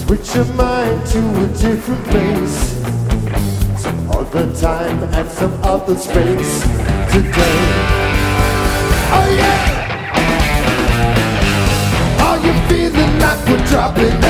Switch your mind to a different place, some other time and some other space today. Oh yeah! Are you feeling like we're dropping